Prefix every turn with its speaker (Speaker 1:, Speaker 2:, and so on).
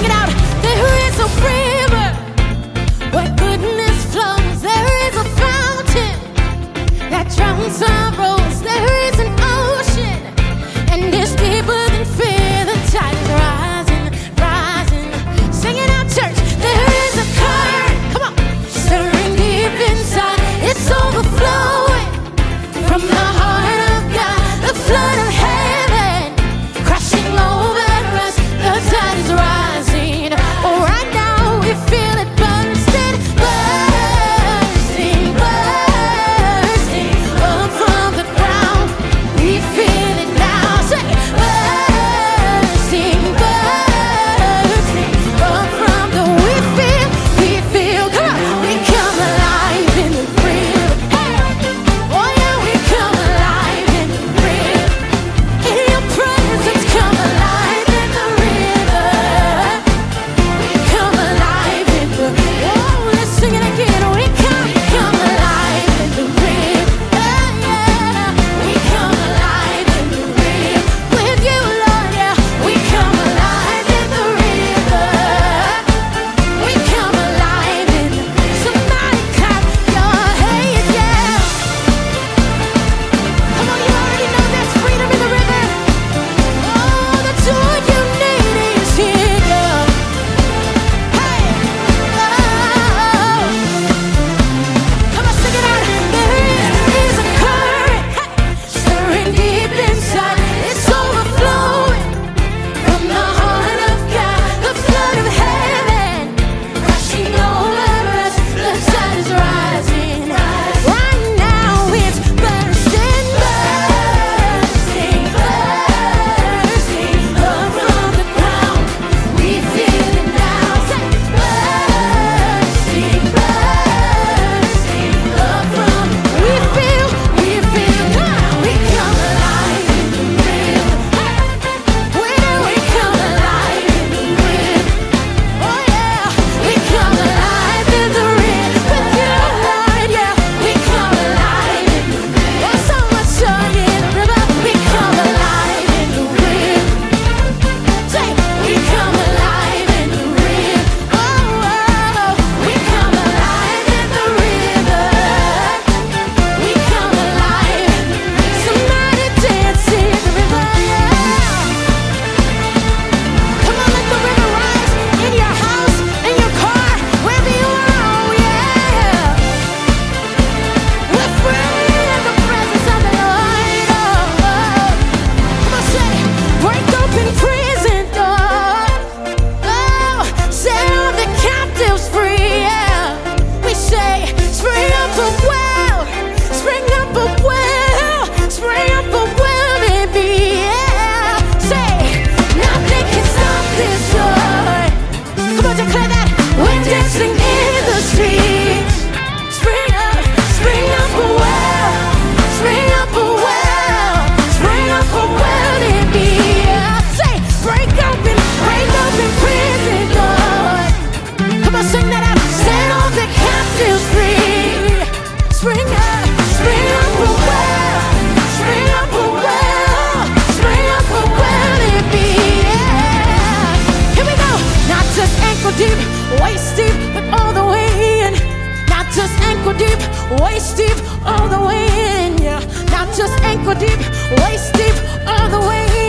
Speaker 1: it out. There is a river where goodness flows. There is a fountain that drowns sorrows. There is an ocean, and it's deeper than fear. The tide is rising, rising. Sing it out, church. There is a current, come on, stirring deep inside. It's overflowing from the heart of God. The flood of heaven crashing over us. The tide is rising. Oh, right now we feel it bursting, bursting, bursting up from the ground. We feel it now. Say, bursting, bursting up from the. We feel. Come on, we come alive in the river. Hey, oh yeah, we come alive in the river. In your presence, come alive in the river. We come alive in the. Oh, let's sing it again. We come alive in the river. Yeah, we come alive in the river. With you, Lord, yeah, we come alive in the river. We come alive in the. Somebody clap your hands, yeah. Come on, you already know there's freedom in the river. Oh, the joy you need is here, girl. Hey, oh, come on, sing it out. There is a current, hey, stirring deep inside. It's overflowing from the heart of God. The flood of heaven rushing over us. The tide is rising. Right now it's bursting, bursting, bursting up from the ground. We feel it now. Say, bursting, bursting up from. We feel. Come on, we come alive in the river. When we come alive in the river. Oh yeah, we come alive in the river. With you, Lord, yeah, we come alive in the river. There's so much joy in the river. We come alive in the river. Say, we come alive in the river. Oh, we come alive in the river. We come alive. Somebody dance in the river, yeah. Come on, let the river rise in your house, in your car, wherever you are, oh yeah. We're free in the presence of the Lord, oh. Come on, say, break open prison doors, oh, set all the captives free, yeah. We say, spring up a well, spring up a well, spring up a well, baby, yeah. Say, nothing can stop this joy. Come on, declare that. We're dancing in the streets. Spring up a well, spring up a well, spring up a well, baby, yeah. Say, break open prison doors. Come on, sing that out. Set all the captives free. Spring up a well, spring up a well, spring up a well, baby, yeah. Here we go. Not just ankle deep, waist deep, but all the way in. Not just ankle deep, waist deep, all the way in, yeah. Not just ankle deep, waist deep, all the way in.